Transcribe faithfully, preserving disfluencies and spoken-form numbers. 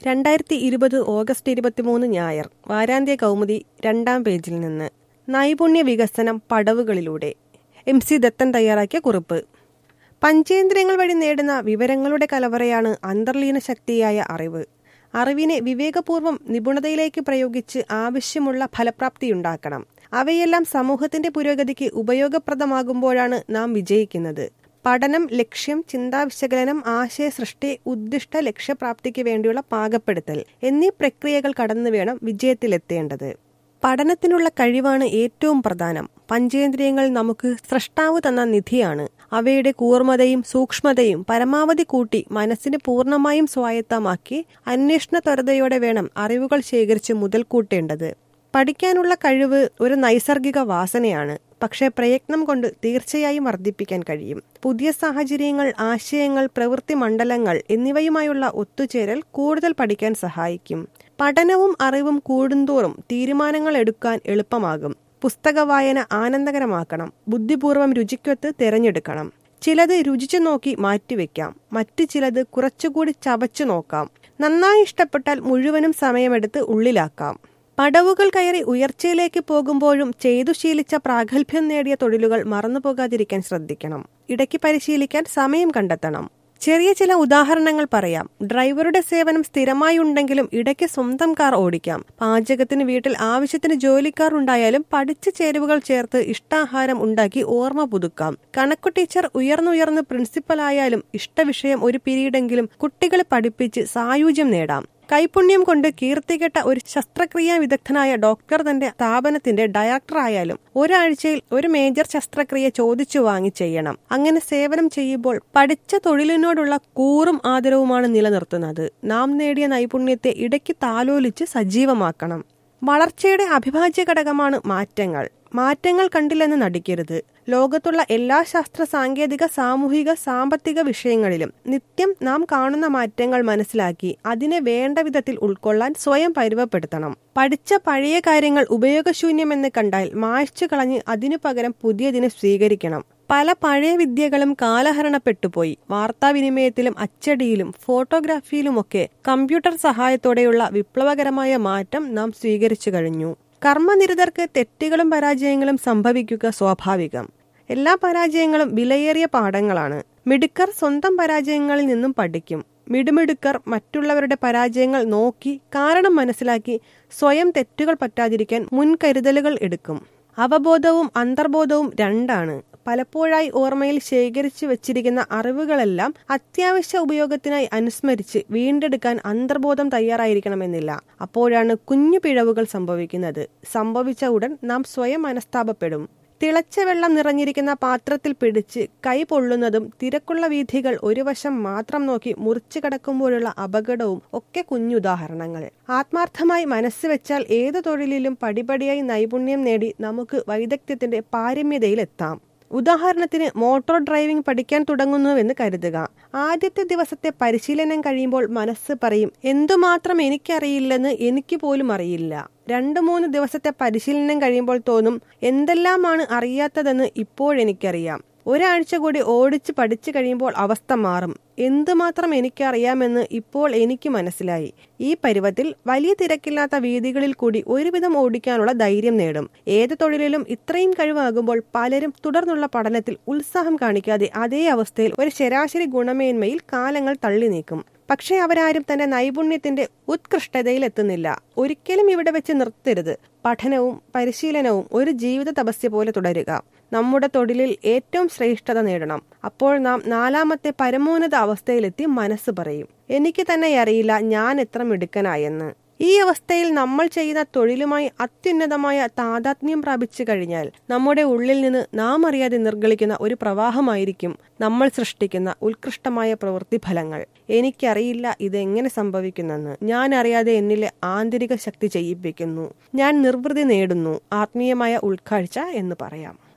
രണ്ടായിരത്തി ഇരുപത് ഓഗസ്റ്റ് ഇരുപത്തിമൂന്ന് ഞായർ വാരാന്ത്യ കൗമുദി രണ്ടാം പേജിൽ നിന്ന് നൈപുണ്യ വികസനം പടവുകളിലൂടെ എം സി ദത്തൻ തയ്യാറാക്കിയ കുറിപ്പ്. പഞ്ചേന്ദ്രിയങ്ങൾ വഴി നേടുന്ന വിവരങ്ങളുടെ കലവറയാണ് അന്തർലീന ശക്തിയായ അറിവ്. അറിവിനെ വിവേകപൂർവ്വം നിപുണതയിലേക്ക് പ്രയോഗിച്ച് ആവശ്യമുള്ള ഫലപ്രാപ്തിയുണ്ടാക്കണം. അവയെല്ലാം സമൂഹത്തിന്റെ പുരോഗതിക്ക് ഉപയോഗപ്രദമാകുമ്പോഴാണ് നാം വിജയിക്കുന്നത്. പഠനം, ലക്ഷ്യം, ചിന്താവിശകലനം, ആശയസൃഷ്ടി, ഉദ്ദിഷ്ട ലക്ഷ്യപ്രാപ്തിക്ക് വേണ്ടിയുള്ള പാകപ്പെടുത്തൽ എന്നീ പ്രക്രിയകൾ കടന്നു വേണം വിജയത്തിലെത്തേണ്ടത്. പഠനത്തിനുള്ള കഴിവാണ് ഏറ്റവും പ്രധാനം. പഞ്ചേന്ദ്രിയങ്ങൾ നമുക്ക് സ്രഷ്ടാവ് തന്ന നിധിയാണ്. അവയുടെ കൂർമ്മതയും സൂക്ഷ്മതയും പരമാവധി കൂട്ടി മനസ്സിന് പൂർണ്ണമായും സ്വായത്തമാക്കി അന്വേഷണ ത്വരതയോടെ വേണം അറിവുകൾ ശേഖരിച്ച് മുതൽക്കൂട്ടേണ്ടത്. പഠിക്കാനുള്ള കഴിവ് ഒരു നൈസർഗിക വാസനയാണ്. പക്ഷേ പ്രയത്നം കൊണ്ട് തീർച്ചയായും വർദ്ധിപ്പിക്കാൻ കഴിയും. പുതിയ സാഹചര്യങ്ങൾ, ആശയങ്ങൾ, പ്രവൃത്തി മണ്ഡലങ്ങൾ എന്നിവയുമായുള്ള ഒത്തുചേരൽ കൂടുതൽ പഠിക്കാൻ സഹായിക്കും. പഠനവും അറിവും കൂടുന്തോറും തീരുമാനങ്ങൾ എടുക്കാൻ എളുപ്പമാകും. പുസ്തക വായന ആനന്ദകരമാക്കണം. ബുദ്ധിപൂർവ്വം രുചിക്കൊത്ത് തിരഞ്ഞെടുക്കണം. ചിലത് രുചിച്ചു നോക്കി മാറ്റിവെക്കാം. മറ്റു ചിലത് കുറച്ചുകൂടി ചവച്ചു നോക്കാം. നന്നായി ഇഷ്ടപ്പെട്ടാൽ മുഴുവനും സമയമെടുത്ത് ഉള്ളിലാക്കാം. പടവുകൾ കയറി ഉയർച്ചയിലേക്ക് പോകുമ്പോഴും ചെയ്തു ശീലിച്ച പ്രാഗൽഭ്യം നേടിയ തൊഴിലുകൾ മറന്നുപോകാതിരിക്കാൻ ശ്രദ്ധിക്കണം. ഇടയ്ക്ക് പരിശീലിക്കാൻ സമയം കണ്ടെത്തണം. ചെറിയ ചില ഉദാഹരണങ്ങൾ പറയാം. ഡ്രൈവറുടെ സേവനം സ്ഥിരമായി ഉണ്ടെങ്കിലും ഇടയ്ക്ക് സ്വന്തം കാർ ഓടിക്കാം. പാചകത്തിന് വീട്ടിൽ ആവശ്യത്തിന് ജോലിക്കാർ ഉണ്ടായാലും പഠിച്ച ചേരുവകൾ ചേർത്ത് ഇഷ്ടാഹാരം ഉണ്ടാക്കി ഓർമ്മ പുതുക്കാം. കണക്കു ടീച്ചർ ഉയർന്നുയർന്ന് പ്രിൻസിപ്പലായാലും ഇഷ്ടവിഷയം ഒരു പിരീഡെങ്കിലും കുട്ടികളെ പഠിപ്പിച്ച് സായുജ്യം നേടാം. കൈപുണ്യം കൊണ്ട് കീർത്തികെട്ട ഒരു ശസ്ത്രക്രിയാ വിദഗ്ധനായ ഡോക്ടർ തന്റെ സ്ഥാപനത്തിന്റെ ഡയറക്ടർ ആയാലും ഒരാഴ്ചയിൽ ഒരു മേജർ ശസ്ത്രക്രിയ ചോദിച്ചു വാങ്ങി ചെയ്യണം. അങ്ങനെ സേവനം ചെയ്യുമ്പോൾ പഠിച്ച തൊഴിലിനോടുള്ള കൂറും ആദരവുമാണ് നിലനിർത്തുന്നത്. നാം നേടിയ നൈപുണ്യത്തെ ഇടയ്ക്ക് താലോലിച്ച് സജീവമാക്കണം. വളർച്ചയുടെ അവിഭാജ്യ ഘടകമാണ് മാറ്റങ്ങൾ. മാറ്റങ്ങൾ കണ്ടില്ലെന്ന് നടിക്കരുത്. ലോകത്തുള്ള എല്ലാ ശാസ്ത്ര, സാങ്കേതിക, സാമൂഹിക, സാമ്പത്തിക വിഷയങ്ങളിലും നിത്യം നാം കാണുന്ന മാറ്റങ്ങൾ മനസ്സിലാക്കി അതിനെ വേണ്ട വിധത്തിൽ ഉൾക്കൊള്ളാൻ സ്വയം പരുവപ്പെടുത്തണം. പഠിച്ച പഴയ കാര്യങ്ങൾ ഉപയോഗശൂന്യമെന്ന് കണ്ടാൽ മായ്ച്ചു കളഞ്ഞ് അതിനു പകരം പുതിയതിനെ സ്വീകരിക്കണം. പല പഴയ വിദ്യകളും കാലഹരണപ്പെട്ടുപോയി. വാർത്താവിനിമയത്തിലും അച്ചടിയിലും ഫോട്ടോഗ്രാഫിയിലുമൊക്കെ കമ്പ്യൂട്ടർ സഹായത്തോടെയുള്ള വിപ്ലവകരമായ മാറ്റം നാം സ്വീകരിച്ചു കഴിഞ്ഞു. കർമ്മനിരതർക്ക് തെറ്റുകളും പരാജയങ്ങളും സംഭവിക്കുക സ്വാഭാവികം. എല്ലാ പരാജയങ്ങളും വിലയേറിയ പാഠങ്ങളാണ്. മിടുക്കർ സ്വന്തം പരാജയങ്ങളിൽ നിന്നും പഠിക്കും. മിടുമിടുക്കർ മറ്റുള്ളവരുടെ പരാജയങ്ങൾ നോക്കി കാരണം മനസ്സിലാക്കി സ്വയം തെറ്റുകൾ പറ്റാതിരിക്കാൻ മുൻകരുതലുകൾ എടുക്കും. അവബോധവും അന്തർബോധവും രണ്ടാണ്. പലപ്പോഴായി ഓർമ്മയിൽ ശേഖരിച്ചു വച്ചിരിക്കുന്ന അറിവുകളെല്ലാം അത്യാവശ്യ ഉപയോഗത്തിനായി അനുസ്മരിച്ച് വീണ്ടെടുക്കാൻ അന്തർബോധം തയ്യാറായിരിക്കണമെന്നില്ല. അപ്പോഴാണ് കുഞ്ഞു പിഴവുകൾ സംഭവിക്കുന്നത്. സംഭവിച്ച ഉടൻ നാം സ്വയം മനസ്താപപ്പെടും. തിളച്ച വെള്ളം നിറഞ്ഞിരിക്കുന്ന പാത്രത്തിൽ പിടിച്ച് കൈ പൊള്ളുന്നതും തിരക്കുള്ള വീഥികൾ ഒരു വശം മാത്രം നോക്കി മുറിച്ചു കടക്കുമ്പോഴുള്ള അപകടവും ഒക്കെ കുഞ്ഞുദാഹരണങ്ങൾ. ആത്മാർത്ഥമായി മനസ്സ് വെച്ചാൽ ഏതു തൊഴിലിലും പടിപടിയായി നൈപുണ്യം നേടി നമുക്ക് വൈദഗ്ധ്യത്തിന്റെ പാരമ്യതയിലെത്താം. ഉദാഹരണത്തിന് മോട്ടോർ ഡ്രൈവിംഗ് പഠിക്കാൻ തുടങ്ങുന്നുവെന്ന് കരുതുക. ആദ്യത്തെ ദിവസത്തെ പരിശീലനം കഴിയുമ്പോൾ മനസ്സ് പറയും, എന്തുമാത്രം എനിക്കറിയില്ലെന്ന് എനിക്ക് പോലും അറിയില്ല. രണ്ടു മൂന്ന് ദിവസത്തെ പരിശീലനം കഴിയുമ്പോൾ തോന്നും, എന്തെല്ലാമാണ് അറിയാത്തതെന്ന് ഇപ്പോഴെനിക്കറിയാം. ഒരാഴ്ച കൂടി ഓടിച്ച് പഠിച്ചു കഴിയുമ്പോൾ അവസ്ഥ മാറും. എന്തുമാത്രം എനിക്കറിയാമെന്ന് ഇപ്പോൾ എനിക്ക് മനസ്സിലായി. ഈ പരുവത്തിൽ വലിയ തിരക്കില്ലാത്ത വീതികളിൽ കൂടി ഒരുവിധം ഓടിക്കാനുള്ള ധൈര്യം നേടും. ഏത് തൊഴിലിലും ഇത്രയും കഴിവാകുമ്പോൾ പലരും തുടർന്നുള്ള പഠനത്തിൽ ഉത്സാഹം കാണിക്കാതെ അതേ അവസ്ഥയിൽ ഒരു ശരാശരി ഗുണമേന്മയിൽ കാലങ്ങൾ തള്ളി നീക്കും. പക്ഷേ അവരാരും തന്റെ നൈപുണ്യത്തിന്റെ ഉത്കൃഷ്ടതയിൽ എത്തുന്നില്ല. ഒരിക്കലും ഇവിടെ വെച്ച് നിർത്തരുത്. പഠനവും പരിശീലനവും ഒരു ജീവിത തപസ്യ പോലെ തുടരുക. നമ്മുടെ തൊഴിലിൽ ഏറ്റവും ശ്രേഷ്ഠത നേടണം. അപ്പോൾ നാം നാലാമത്തെ പരമോന്നത അവസ്ഥയിലെത്തി മനസ്സ് പറയും, എനിക്ക് തന്നെ അറിയില്ല ഞാൻ എത്ര മിടുക്കനായെന്ന്. ഈ അവസ്ഥയിൽ നമ്മൾ ചെയ്യുന്ന തൊഴിലുമായി അത്യുന്നതമായ താതാത്മ്യം പ്രാപിച്ചു കഴിഞ്ഞാൽ നമ്മുടെ ഉള്ളിൽ നിന്ന് നാം അറിയാതെ നിർഗളിക്കുന്ന ഒരു പ്രവാഹമായിരിക്കും നമ്മൾ സൃഷ്ടിക്കുന്ന ഉത്കൃഷ്ടമായ പ്രവൃത്തിഫലങ്ങൾ. എനിക്കറിയില്ല ഇതെങ്ങനെ സംഭവിക്കുന്നെന്ന്. ഞാൻ അറിയാതെ എന്നിലെ ആന്തരിക ശക്തി ചെയ്യിപ്പിക്കുന്നു. ഞാൻ നിർവൃതി നേടുന്നു. ആത്മീയമായ ഉൾക്കാഴ്ച എന്ന് പറയാം.